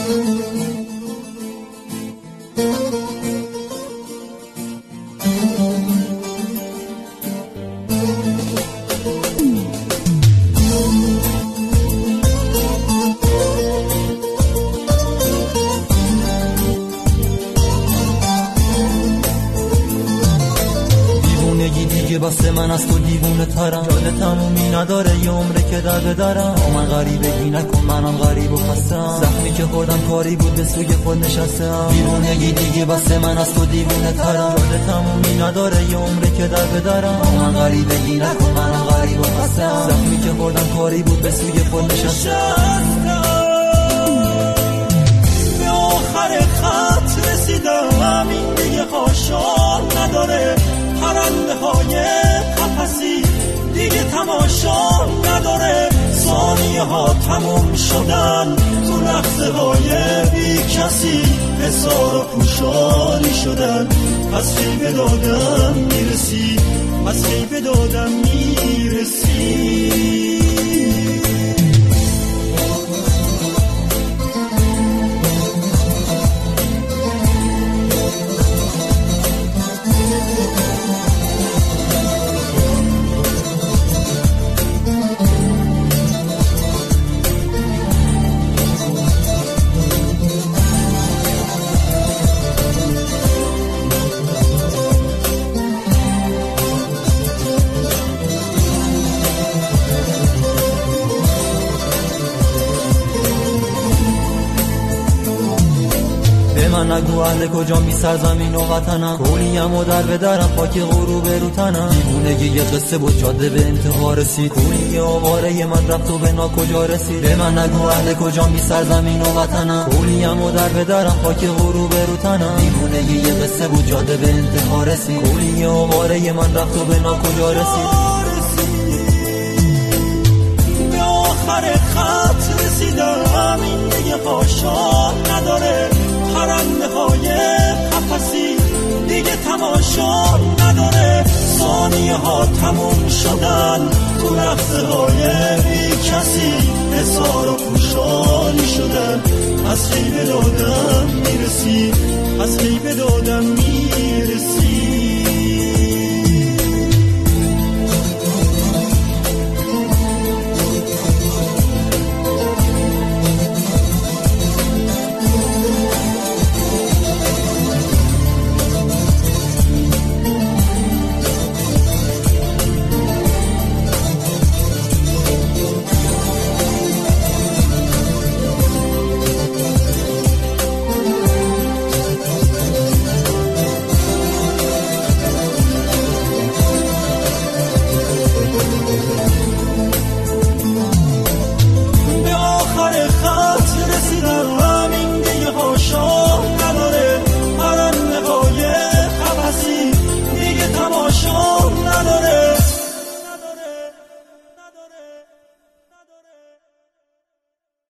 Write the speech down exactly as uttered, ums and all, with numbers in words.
دیگه بسه من از تو دیوونه ترم، جاده تمومی نداره یه عمره که درد دارم. من غریبگی نکن منم غریب و خستم، زخمی که خوردم کاری بود به سوی خود نشستم. دیوونگی دیگه بسه من از تو دیوونه ترم، جاده تمومی نداره یه عمره که درد دارم. من غریبگی نکن منم غریب و خستم، زخمی که خوردم کاری بود به سوی خود نشستم. به آخر خط رسیدم، این دیگه خاشان نداره. پرنده های قفسی دیگه تماشا نداره. ثانیه ها تموم شدن تو لحظه های بی کسی، حسار و پوشانی شدن. از کی به دادم میرسی، از کی به دادم میرسی. من نگو اهل کجا می سرزمین و وطنم، کولیم و در بدرم خاک غروب رو تنم. دیوونگی یه قصه بود جاده به انتها رسید، کولی آواره من رفت و به نا کجا رسید. به من نگو اهل کجا می سرزمین و وطنم، کولیم و در بدرم خاک غروب رو تنم. دیوونگی یه قصه بود جاده به انتها رسید، کولی آواره من رفت و به نا کجا رسید. به آخر خط رسیدم، این دیگه پاشان نداره. پرنده های قفسی دیگه تماشا نداره. ثانیه ها تموم شدن تو لحظه های بی کسی، حسار و پوشانی شدن. از کی به دادم میرسی، از کی به دادم